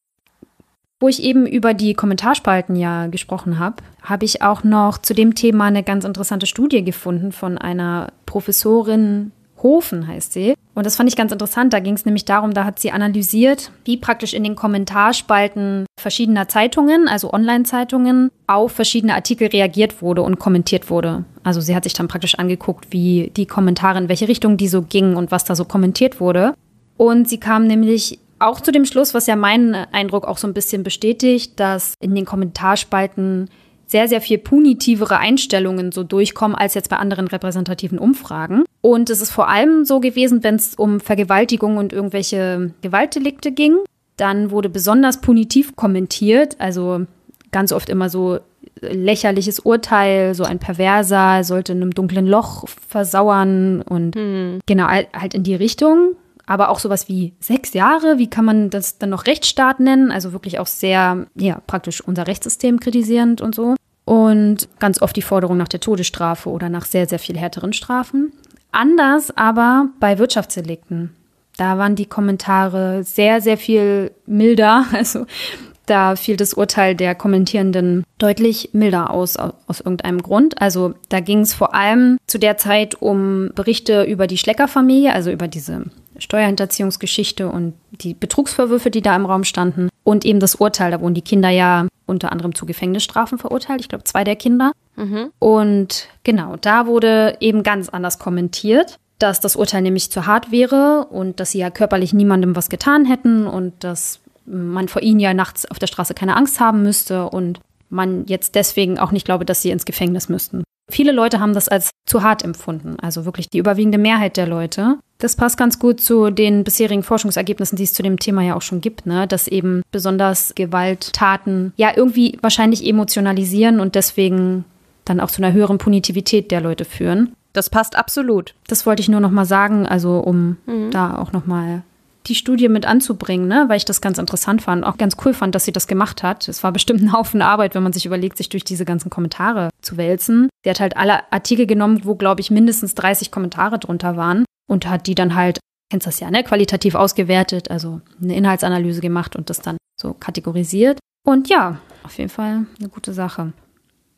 Wo ich eben über die Kommentarspalten ja gesprochen habe, habe ich auch noch zu dem Thema eine ganz interessante Studie gefunden von einer Professorin Hofen heißt sie. Und das fand ich ganz interessant. Da ging es nämlich darum, da hat sie analysiert, wie praktisch in den Kommentarspalten verschiedener Zeitungen, also Online-Zeitungen, auf verschiedene Artikel reagiert wurde und kommentiert wurde. Also sie hat sich dann praktisch angeguckt, wie die Kommentare, in welche Richtung die so gingen und was da so kommentiert wurde. Und sie kam nämlich auch zu dem Schluss, was ja meinen Eindruck auch so ein bisschen bestätigt, dass in den Kommentarspalten sehr, sehr viel punitivere Einstellungen so durchkommen als jetzt bei anderen repräsentativen Umfragen. Und es ist vor allem so gewesen, wenn es um Vergewaltigung und irgendwelche Gewaltdelikte ging, dann wurde besonders punitiv kommentiert, also ganz oft immer so lächerliches Urteil, so ein Perverser sollte in einem dunklen Loch versauern und hm. genau, halt in die Richtung. Aber auch sowas wie sechs Jahre, wie kann man das dann noch Rechtsstaat nennen? Also wirklich auch sehr, ja, praktisch unser Rechtssystem kritisierend und so. Und ganz oft die Forderung nach der Todesstrafe oder nach sehr, sehr viel härteren Strafen. Anders aber bei Wirtschaftsdelikten. Da waren die Kommentare sehr, sehr viel milder. Also da fiel das Urteil der Kommentierenden deutlich milder aus, aus irgendeinem Grund. Also da ging es vor allem zu der Zeit um Berichte über die Schlecker-Familie, also über diese Steuerhinterziehungsgeschichte und die Betrugsvorwürfe, die da im Raum standen. Und eben das Urteil, da wurden die Kinder ja unter anderem zu Gefängnisstrafen verurteilt. Ich glaube, zwei der Kinder. Mhm. Und genau, da wurde eben ganz anders kommentiert, dass das Urteil nämlich zu hart wäre und dass sie ja körperlich niemandem was getan hätten und dass man vor ihnen ja nachts auf der Straße keine Angst haben müsste und man jetzt deswegen auch nicht glaube, dass sie ins Gefängnis müssten. Viele Leute haben das als zu hart empfunden, also wirklich die überwiegende Mehrheit der Leute. Das passt ganz gut zu den bisherigen Forschungsergebnissen, die es zu dem Thema ja auch schon gibt, ne? Dass eben besonders Gewalttaten ja irgendwie wahrscheinlich emotionalisieren und deswegen dann auch zu einer höheren Punitivität der Leute führen. Das passt absolut. Das wollte ich nur noch mal sagen, also um mhm. da auch noch mal die Studie mit anzubringen, ne? Weil ich das ganz interessant fand, auch ganz cool fand, dass sie das gemacht hat. Es war bestimmt ein Haufen Arbeit, wenn man sich überlegt, sich durch diese ganzen Kommentare zu wälzen. Sie hat halt alle Artikel genommen, wo, glaube ich, mindestens dreißig Kommentare drunter waren und hat die dann halt, kennst das ja, ne, qualitativ ausgewertet, also eine Inhaltsanalyse gemacht und das dann so kategorisiert. Und ja, auf jeden Fall eine gute Sache.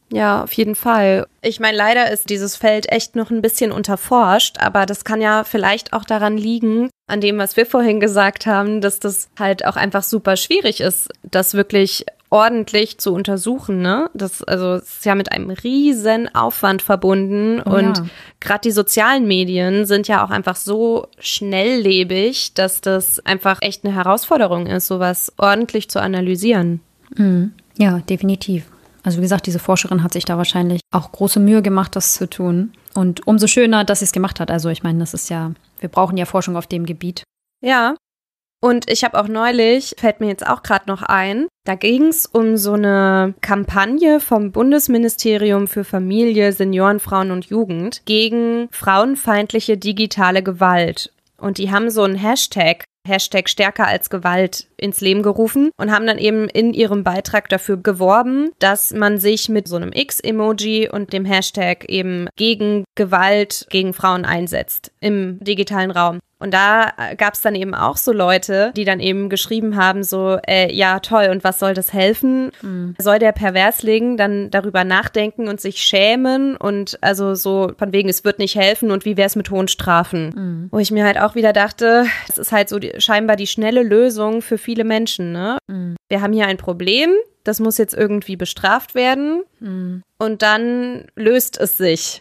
Ja, auf jeden Fall. Ich meine, leider ist dieses Feld echt noch ein bisschen unterforscht, aber das kann ja vielleicht auch daran liegen, an dem, was wir vorhin gesagt haben, dass das halt auch einfach super schwierig ist, das wirklich ordentlich zu untersuchen, ne? Das, also, es ist ja mit einem riesen Aufwand verbunden Oh, und ja. gerade die sozialen Medien sind ja auch einfach so schnelllebig, dass das einfach echt eine Herausforderung ist, sowas ordentlich zu analysieren. Mhm. Ja, definitiv. Also wie gesagt, diese Forscherin hat sich da wahrscheinlich auch große Mühe gemacht, das zu tun. Und umso schöner, dass sie es gemacht hat. Also ich meine, das ist ja, wir brauchen ja Forschung auf dem Gebiet. Ja. Und ich habe auch neulich, fällt mir jetzt auch gerade noch ein, da ging es um so eine Kampagne vom Bundesministerium für Familie, Senioren, Frauen und Jugend gegen frauenfeindliche digitale Gewalt. Und die haben so einen Hashtag, Hashtag stärker als Gewalt, ins Leben gerufen und haben dann eben in ihrem Beitrag dafür geworben, dass man sich mit so einem X-Emoji und dem Hashtag eben gegen Gewalt gegen Frauen einsetzt im digitalen Raum. Und da gab es dann eben auch so Leute, die dann eben geschrieben haben, so, äh, ja toll, und was soll das helfen? Mhm. Soll der Perversling dann darüber nachdenken und sich schämen und also so von wegen, es wird nicht helfen und wie wäre es mit hohen Strafen? Mhm. Wo ich mir halt auch wieder dachte, das ist halt so die, scheinbar die schnelle Lösung für viele Menschen, ne? Mhm. Wir haben hier ein Problem, das muss jetzt irgendwie bestraft werden mhm. und dann löst es sich.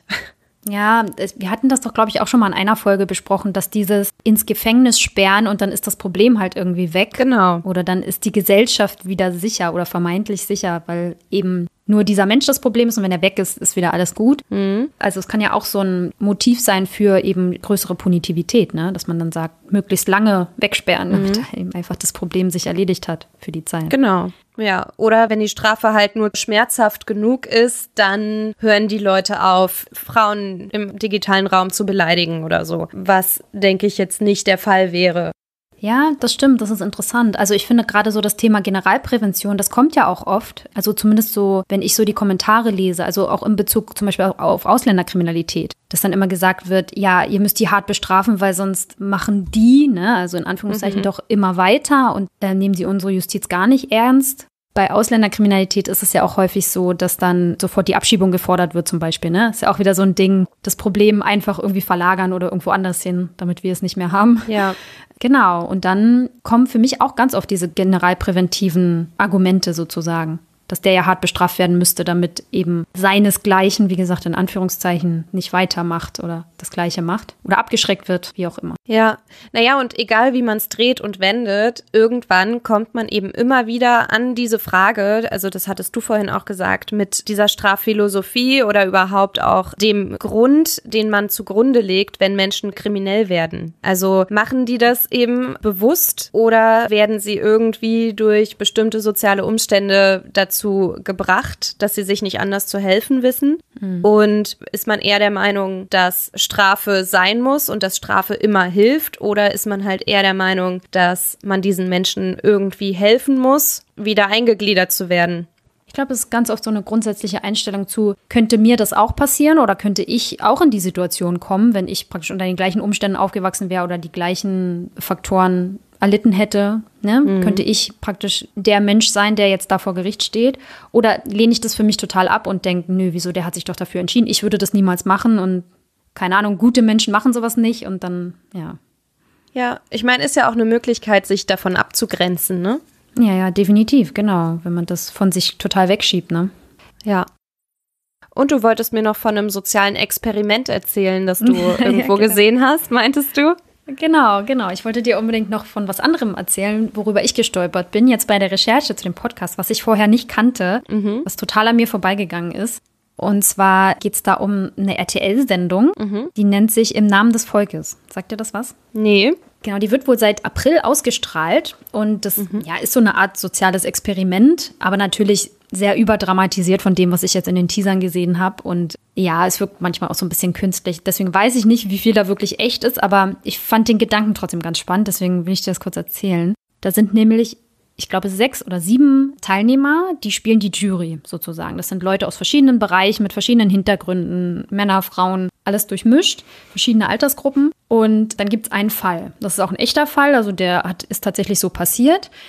Ja, es, wir hatten das doch, glaube ich, auch schon mal in einer Folge besprochen, dass dieses ins Gefängnis sperren und dann ist das Problem halt irgendwie weg. Genau. Oder dann ist die Gesellschaft wieder sicher oder vermeintlich sicher, weil eben nur dieser Mensch das Problem ist und wenn er weg ist, ist wieder alles gut. Mhm. Also es kann ja auch so ein Motiv sein für eben größere Punitivität, ne? Dass man dann sagt, möglichst lange wegsperren, mhm. damit eben einfach das Problem sich erledigt hat für die Zeit. Genau. Ja, oder wenn die Strafe halt nur schmerzhaft genug ist, dann hören die Leute auf, Frauen im digitalen Raum zu beleidigen oder so, was, denke ich, jetzt nicht der Fall wäre. Ja, das stimmt, das ist interessant. Also ich finde gerade so das Thema Generalprävention, das kommt ja auch oft, also zumindest so, wenn ich so die Kommentare lese, also auch in Bezug zum Beispiel auf Ausländerkriminalität, dass dann immer gesagt wird, ja, ihr müsst die hart bestrafen, weil sonst machen die, ne, also in Anführungszeichen mhm. doch immer weiter und äh, nehmen sie unsere Justiz gar nicht ernst. Bei Ausländerkriminalität ist es ja auch häufig so, dass dann sofort die Abschiebung gefordert wird zum Beispiel, ne? Ist ja auch wieder so ein Ding, das Problem einfach irgendwie verlagern oder irgendwo anders hin, damit wir es nicht mehr haben. Ja. Genau, und dann kommen für mich auch ganz oft diese generalpräventiven Argumente sozusagen, dass der ja hart bestraft werden müsste, damit eben seinesgleichen, wie gesagt, in Anführungszeichen, nicht weitermacht oder das Gleiche macht oder abgeschreckt wird, wie auch immer. Ja, naja, und egal wie man es dreht und wendet, irgendwann kommt man eben immer wieder an diese Frage, also das hattest du vorhin auch gesagt, mit dieser Strafphilosophie oder überhaupt auch dem Grund, den man zugrunde legt, wenn Menschen kriminell werden. Also machen die das eben bewusst oder werden sie irgendwie durch bestimmte soziale Umstände dazu dazu gebracht, dass sie sich nicht anders zu helfen wissen? Mhm. Und ist man eher der Meinung, dass Strafe sein muss und dass Strafe immer hilft? Oder ist man halt eher der Meinung, dass man diesen Menschen irgendwie helfen muss, wieder eingegliedert zu werden? Ich glaube, es ist ganz oft so eine grundsätzliche Einstellung zu, könnte mir das auch passieren oder könnte ich auch in die Situation kommen, wenn ich praktisch unter den gleichen Umständen aufgewachsen wäre oder die gleichen Faktoren erlitten hätte, ne? Mhm. Könnte ich praktisch der Mensch sein, der jetzt da vor Gericht steht? Oder lehne ich das für mich total ab und denke, nö, wieso, der hat sich doch dafür entschieden, ich würde das niemals machen und keine Ahnung, gute Menschen machen sowas nicht und dann, ja. Ja, ich meine, ist ja auch eine Möglichkeit, sich davon abzugrenzen, ne? Ja, ja, definitiv, genau, wenn man das von sich total wegschiebt, ne? Ja. Und du wolltest mir noch von einem sozialen Experiment erzählen, das du irgendwo ja, genau. gesehen hast, meintest du? Genau, genau. Ich wollte dir unbedingt noch von was anderem erzählen, worüber ich gestolpert bin, jetzt bei der Recherche zu dem Podcast, was ich vorher nicht kannte, mhm. was total an mir vorbeigegangen ist. Und zwar geht es da um eine R T L-Sendung, mhm. die nennt sich Im Namen des Volkes. Sagt dir das was? Nee. Genau, die wird wohl seit April ausgestrahlt und das mhm. ja, ist so eine Art soziales Experiment, aber natürlich sehr überdramatisiert von dem, was ich jetzt in den Teasern gesehen habe. Und ja, es wirkt manchmal auch so ein bisschen künstlich. Deswegen weiß ich nicht, wie viel da wirklich echt ist, aber ich fand den Gedanken trotzdem ganz spannend. Deswegen will ich dir das kurz erzählen. Da sind nämlich, ich glaube, sechs oder sieben Teilnehmer, die spielen die Jury sozusagen. Das sind Leute aus verschiedenen Bereichen mit verschiedenen Hintergründen, Männer, Frauen, alles durchmischt, verschiedene Altersgruppen. Und dann gibt es einen Fall. Das ist auch ein echter Fall, also der hat, ist tatsächlich so passiert.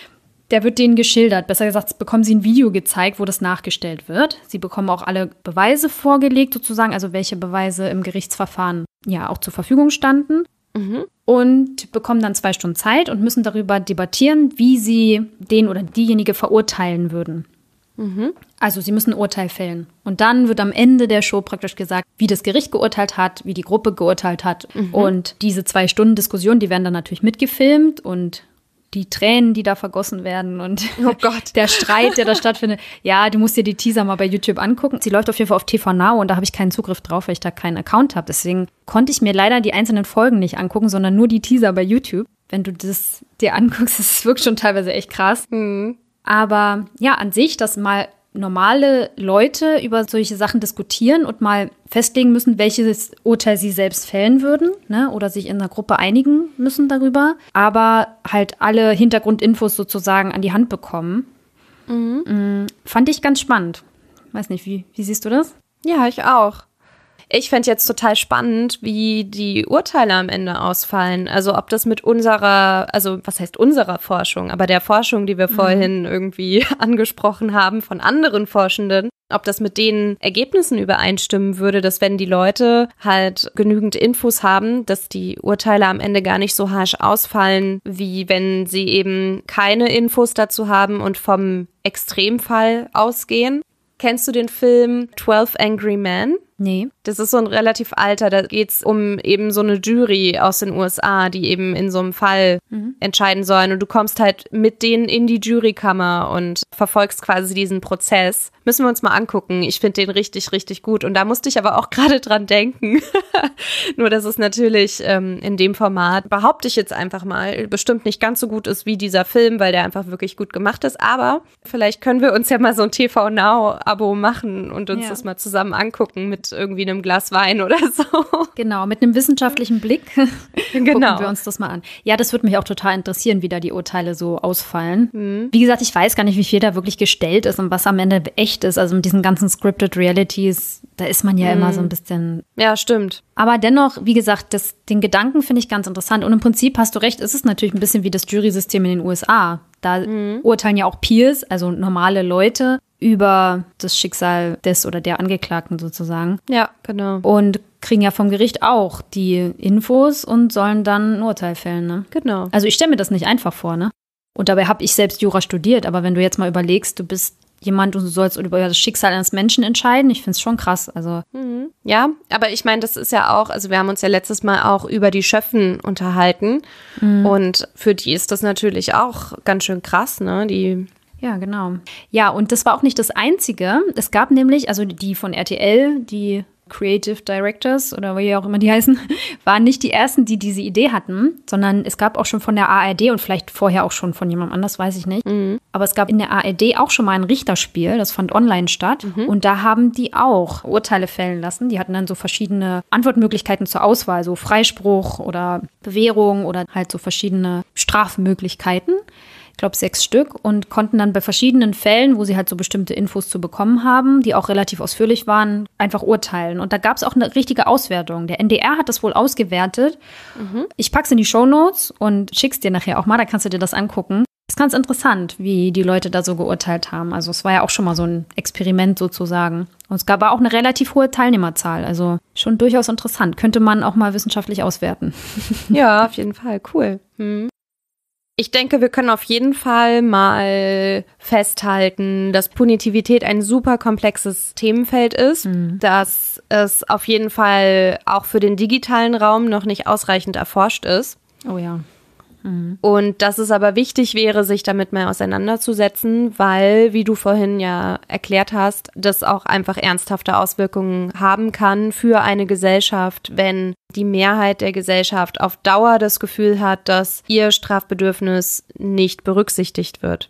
Der wird denen geschildert. Besser gesagt, bekommen sie ein Video gezeigt, wo das nachgestellt wird. Sie bekommen auch alle Beweise vorgelegt sozusagen, also welche Beweise im Gerichtsverfahren ja auch zur Verfügung standen. Mhm. Und bekommen dann zwei Stunden Zeit und müssen darüber debattieren, wie sie den oder diejenige verurteilen würden. Mhm. Also sie müssen ein Urteil fällen. Und dann wird am Ende der Show praktisch gesagt, wie das Gericht geurteilt hat, wie die Gruppe geurteilt hat. Mhm. Und diese zwei Stunden Diskussion, die werden dann natürlich mitgefilmt und die Tränen, die da vergossen werden und oh Gott. der Streit, der da stattfindet. Ja, du musst dir die Teaser mal bei YouTube angucken. Sie läuft auf jeden Fall auf T V Now und da habe ich keinen Zugriff drauf, weil ich da keinen Account habe. Deswegen konnte ich mir leider die einzelnen Folgen nicht angucken, sondern nur die Teaser bei YouTube. Wenn du das dir anguckst, das wirkt schon teilweise echt krass. Mhm. Aber ja, an sich, dass mal normale Leute über solche Sachen diskutieren und mal festlegen müssen, welches Urteil sie selbst fällen würden, ne, oder sich in einer Gruppe einigen müssen darüber, aber halt alle Hintergrundinfos sozusagen an die Hand bekommen. Mhm. Mhm. Fand ich ganz spannend. Weiß nicht, wie, wie siehst du das? Ja, ich auch. Ich fände jetzt total spannend, wie die Urteile am Ende ausfallen. Also ob das mit unserer, also was heißt unserer Forschung, aber der Forschung, die wir mhm. vorhin irgendwie angesprochen haben von anderen Forschenden, ob das mit den Ergebnissen übereinstimmen würde, dass wenn die Leute halt genügend Infos haben, dass die Urteile am Ende gar nicht so harsch ausfallen, wie wenn sie eben keine Infos dazu haben und vom Extremfall ausgehen. Kennst du den Film twelve Angry Men? Nee. Das ist so ein relativ alter, da geht's um eben so eine Jury aus den U S A, die eben in so einem Fall mhm. entscheiden sollen. Und du kommst halt mit denen in die Jurykammer und verfolgst quasi diesen Prozess. Müssen wir uns mal angucken. Ich finde den richtig, richtig gut. Und da musste ich aber auch gerade dran denken. Nur, dass es natürlich ähm, in dem Format, behaupte ich jetzt einfach mal, bestimmt nicht ganz so gut ist wie dieser Film, weil der einfach wirklich gut gemacht ist. Aber vielleicht können wir uns ja mal so ein T V Now-Abo machen und uns ja. das mal zusammen angucken mit irgendwie einem Glas Wein oder so. Genau, mit einem wissenschaftlichen Blick genau. gucken wir uns das mal an. Ja, das würde mich auch total interessieren, wie da die Urteile so ausfallen. Mhm. Wie gesagt, ich weiß gar nicht, wie viel da wirklich gestellt ist und was am Ende echt ist. Also mit diesen ganzen Scripted Realities, da ist man ja mhm. immer so ein bisschen… Ja, stimmt. Aber dennoch, wie gesagt, das, den Gedanken finde ich ganz interessant. Und im Prinzip hast du recht, ist es natürlich ein bisschen wie das Jury-System in den U S A. Da mhm. urteilen ja auch Peers, also normale Leute, über das Schicksal des oder der Angeklagten sozusagen. Ja, genau. Und kriegen ja vom Gericht auch die Infos und sollen dann ein Urteil fällen, ne? Genau. Also ich stelle mir das nicht einfach vor, ne? Und dabei habe ich selbst Jura studiert, aber wenn du jetzt mal überlegst, du bist jemand und du sollst über das Schicksal eines Menschen entscheiden, ich finde es schon krass. Also mhm. Ja, aber ich meine, das ist ja auch, also wir haben uns ja letztes Mal auch über die Schöffen unterhalten mhm. und für die ist das natürlich auch ganz schön krass, ne? Die Ja, genau. Ja, und das war auch nicht das Einzige. Es gab nämlich, also die von R T L, die Creative Directors oder wie auch immer die heißen, waren nicht die ersten, die diese Idee hatten, sondern es gab auch schon von der A R D und vielleicht vorher auch schon von jemandem anders, weiß ich nicht. Mhm. Aber es gab in der A R D auch schon mal ein Richterspiel, das fand online statt. Mhm. Und da haben die auch Urteile fällen lassen. Die hatten dann so verschiedene Antwortmöglichkeiten zur Auswahl, so Freispruch oder Bewährung oder halt so verschiedene Strafmöglichkeiten. Ich glaube sechs Stück, und konnten dann bei verschiedenen Fällen, wo sie halt so bestimmte Infos zu bekommen haben, die auch relativ ausführlich waren, einfach urteilen. Und da gab es auch eine richtige Auswertung. Der N D R hat das wohl ausgewertet. Mhm. Ich pack's in die Shownotes und schick's dir nachher auch mal, da kannst du dir das angucken. Das ist ganz interessant, wie die Leute da so geurteilt haben. Also es war ja auch schon mal so ein Experiment sozusagen. Und es gab auch eine relativ hohe Teilnehmerzahl. Also schon durchaus interessant. Könnte man auch mal wissenschaftlich auswerten. Ja, auf jeden Fall. Cool. Hm. Ich denke, wir können auf jeden Fall mal festhalten, dass Punitivität ein super komplexes Themenfeld ist, mhm. dass es auf jeden Fall auch für den digitalen Raum noch nicht ausreichend erforscht ist. Oh ja. Mhm. Und dass es aber wichtig wäre, sich damit mal auseinanderzusetzen, weil, wie du vorhin ja erklärt hast, das auch einfach ernsthafte Auswirkungen haben kann für eine Gesellschaft, wenn die Mehrheit der Gesellschaft auf Dauer das Gefühl hat, dass ihr Strafbedürfnis nicht berücksichtigt wird.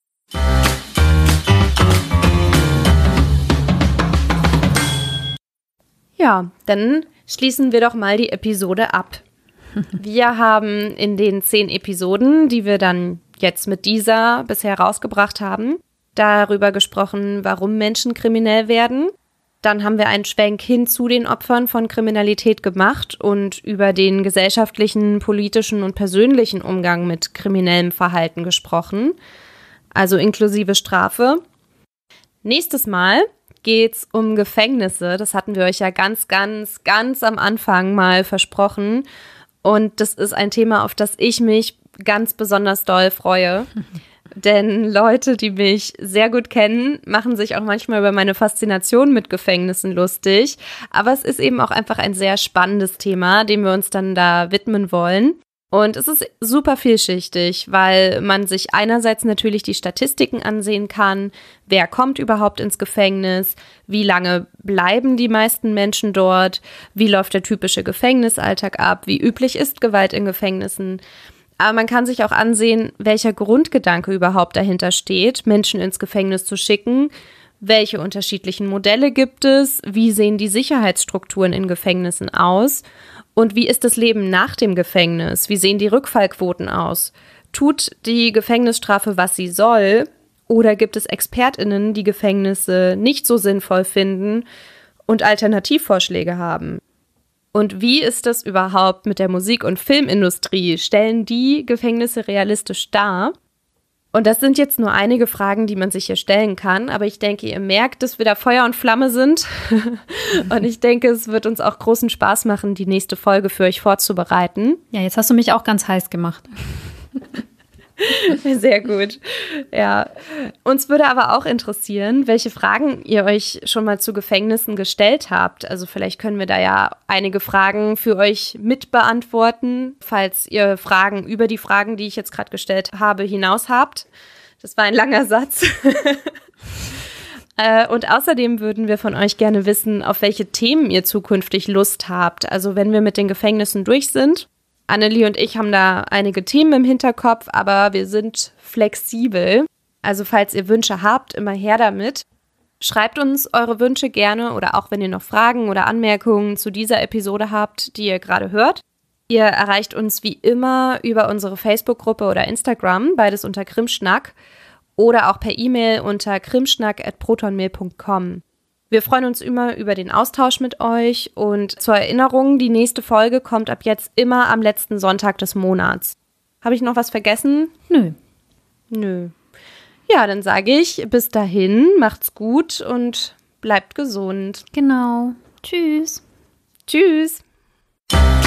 Ja, dann schließen wir doch mal die Episode ab. Wir haben in den zehn Episoden, die wir dann jetzt mit dieser bisher rausgebracht haben, darüber gesprochen, warum Menschen kriminell werden. Dann haben wir einen Schwenk hin zu den Opfern von Kriminalität gemacht und über den gesellschaftlichen, politischen und persönlichen Umgang mit kriminellem Verhalten gesprochen. also inklusive Strafe. Nächstes Mal geht's um Gefängnisse. Das hatten wir euch ja ganz, ganz, ganz am Anfang mal versprochen. Und das ist ein Thema, auf das ich mich ganz besonders doll freue. Denn Leute, die mich sehr gut kennen, machen sich auch manchmal über meine Faszination mit Gefängnissen lustig. Aber es ist eben auch einfach ein sehr spannendes Thema, dem wir uns dann da widmen wollen. Und es ist super vielschichtig, weil man sich einerseits natürlich die Statistiken ansehen kann, wer kommt überhaupt ins Gefängnis, wie lange bleiben die meisten Menschen dort, wie läuft der typische Gefängnisalltag ab, wie üblich ist Gewalt in Gefängnissen. Aber man kann sich auch ansehen, welcher Grundgedanke überhaupt dahinter steht, Menschen ins Gefängnis zu schicken, welche unterschiedlichen Modelle gibt es, wie sehen die Sicherheitsstrukturen in Gefängnissen aus und wie ist das Leben nach dem Gefängnis, wie sehen die Rückfallquoten aus, tut die Gefängnisstrafe, was sie soll, oder gibt es ExpertInnen, die Gefängnisse nicht so sinnvoll finden und Alternativvorschläge haben? Und wie ist das überhaupt mit der Musik- und Filmindustrie? Stellen die Gefängnisse realistisch dar? Und das sind jetzt nur einige Fragen, die man sich hier stellen kann. Aber ich denke, ihr merkt, dass wir da Feuer und Flamme sind. Und ich denke, es wird uns auch großen Spaß machen, die nächste Folge für euch vorzubereiten. Ja, jetzt hast du mich auch ganz heiß gemacht. Sehr gut. Ja. Uns würde aber auch interessieren, welche Fragen ihr euch schon mal zu Gefängnissen gestellt habt. Also vielleicht können wir da ja einige Fragen für euch mit beantworten, falls ihr Fragen über die Fragen, die ich jetzt gerade gestellt habe, hinaus habt. Das war ein langer Satz. Und außerdem würden wir von euch gerne wissen, auf welche Themen ihr zukünftig Lust habt. Also wenn wir mit den Gefängnissen durch sind. Annelie und ich haben da einige Themen im Hinterkopf, aber wir sind flexibel. Also falls ihr Wünsche habt, immer her damit. Schreibt uns eure Wünsche gerne oder auch wenn ihr noch Fragen oder Anmerkungen zu dieser Episode habt, die ihr gerade hört. Ihr erreicht uns wie immer über unsere Facebook-Gruppe oder Instagram, beides unter Krimschnack, oder auch per E-Mail unter krimschnack at protonmail punkt com. Wir freuen uns immer über den Austausch mit euch und zur Erinnerung, die nächste Folge kommt ab jetzt immer am letzten Sonntag des Monats. Habe ich noch was vergessen? Nö. Nö. Ja, dann sage ich bis dahin, macht's gut und bleibt gesund. Genau. Tschüss. Tschüss.